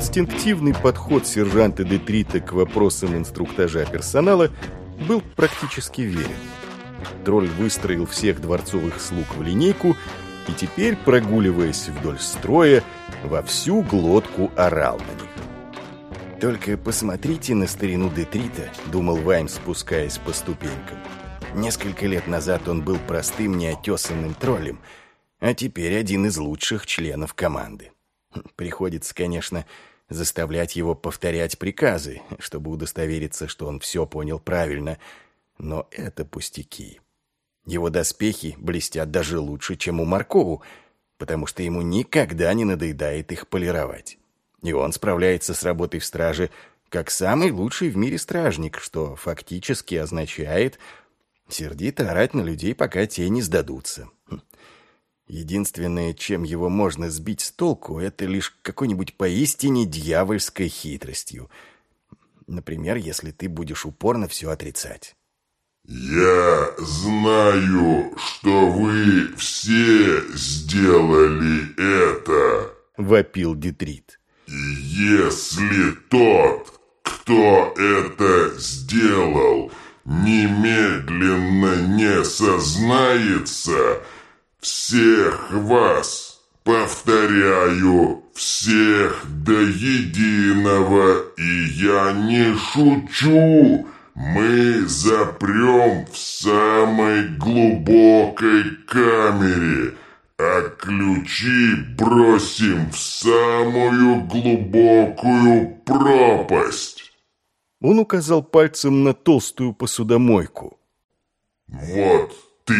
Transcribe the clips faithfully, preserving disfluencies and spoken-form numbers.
Инстинктивный подход сержанта Детрита к вопросам инструктажа персонала был практически верен. Тролль выстроил всех дворцовых слуг в линейку и теперь, прогуливаясь вдоль строя, во всю глотку орал на них. «Только посмотрите на старину Детрита», — думал Ваймс, спускаясь по ступенькам. Несколько лет назад он был простым неотесанным троллем, а теперь один из лучших членов команды. Приходится, конечно, заставлять его повторять приказы, чтобы удостовериться, что он все понял правильно, но это пустяки. Его доспехи блестят даже лучше, чем у Маркову, потому что ему никогда не надоедает их полировать. И он справляется с работой в страже как самый лучший в мире стражник, что фактически означает сердито орать на людей, пока те не сдадутся. Единственное, чем его можно сбить с толку, это лишь какой-нибудь поистине дьявольской хитростью. Например, если ты будешь упорно все отрицать. «Я знаю, что вы все сделали это», — вопил Детрит. «И если тот, кто это сделал, немедленно не сознается, всех вас, повторяю, всех до единого, и я не шучу, мы запрем в самой глубокой камере, а ключи бросим в самую глубокую пропасть». Он указал пальцем на толстую посудомойку. «Вот ты,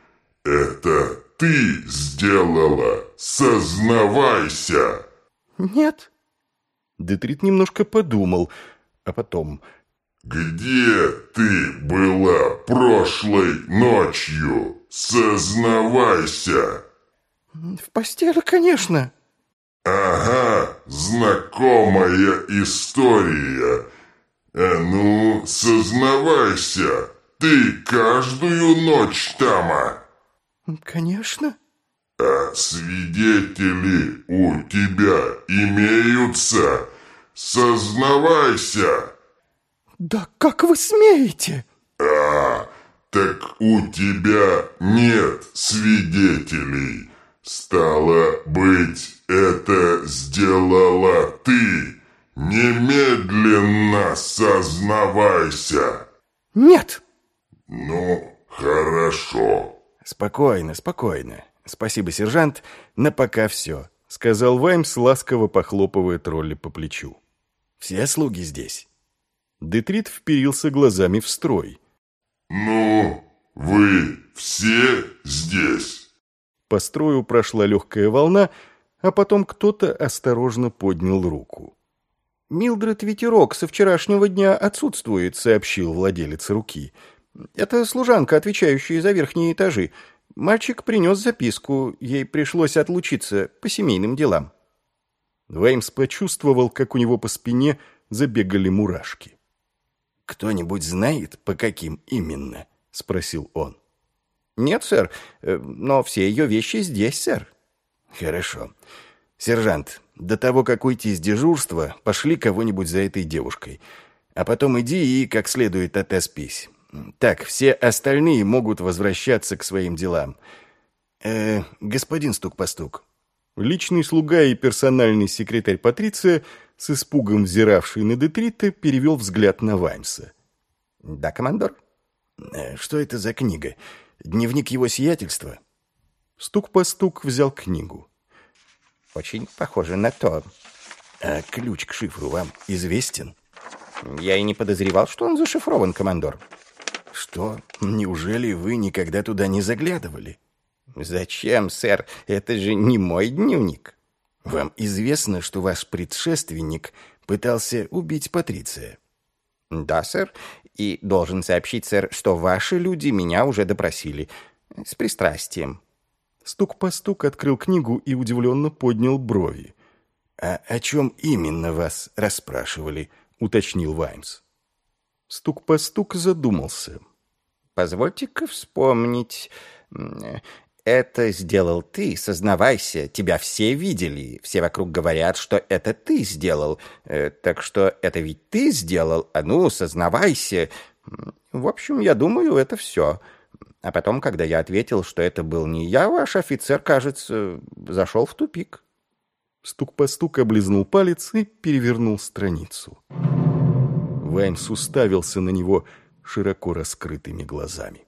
это ты сделала, сознавайся!» «Нет». Детрит немножко подумал, а потом... «Где ты была прошлой ночью? Сознавайся!» «В постели, конечно». «Ага, знакомая история. А ну, сознавайся, ты каждую ночь тама?» «Конечно». «А свидетели у тебя имеются? Сознавайся!» «Да как вы смеете?» «А, так у тебя нет свидетелей. Стало быть, это сделала ты. Немедленно сознавайся!» «Нет!» «Ну, хорошо». «Спокойно, спокойно. Спасибо, сержант, на пока все», — сказал Ваймс, ласково похлопывая тролля по плечу. «Все слуги здесь». Детрит вперился глазами в строй. «Ну, вы все здесь?» По строю прошла легкая волна, а потом кто-то осторожно поднял руку. «Милдред Ветерок со вчерашнего дня отсутствует», — сообщил владелец руки. «Это служанка, отвечающая за верхние этажи. Мальчик принес записку, ей пришлось отлучиться по семейным делам». Ваймс почувствовал, как у него по спине забегали мурашки. «Кто-нибудь знает, по каким именно?» — спросил он. «Нет, сэр, но все ее вещи здесь, сэр». «Хорошо. Сержант, до того, как уйти с дежурства, пошли кого-нибудь за этой девушкой. А потом иди и как следует отоспись. Так, все остальные могут возвращаться к своим делам. Э, господин Стук-постук». Личный слуга и персональный секретарь Патриция, с испугом взиравший на Детрита, перевел взгляд на Ваймса. «Да, командор?» «Что это за книга? Дневник его сиятельства?» Стук-постук взял книгу. «Очень похоже на то». «А ключ к шифру вам известен?» «Я и не подозревал, что он зашифрован, командор». «Что? Неужели вы никогда туда не заглядывали?» «Зачем, сэр? Это же не мой дневник». «Вам известно, что ваш предшественник пытался убить Патриция?» «Да, сэр. И должен сообщить, сэр, что ваши люди меня уже допросили. С пристрастием». Стук-постук открыл книгу и удивленно поднял брови. «А о чем именно вас расспрашивали?» — уточнил Ваймс. Стук-постук задумался. «Позвольте-ка вспомнить. это сделал ты, сознавайся, тебя все видели, все вокруг говорят, что это ты сделал, э, так что это ведь ты сделал, а ну, сознавайся. В общем, я думаю, это все. А потом, когда я ответил, что это был не я, ваш офицер, кажется, зашел в тупик». Стук-постук облизнул палец и перевернул страницу. Ваймс уставился на него широко раскрытыми глазами.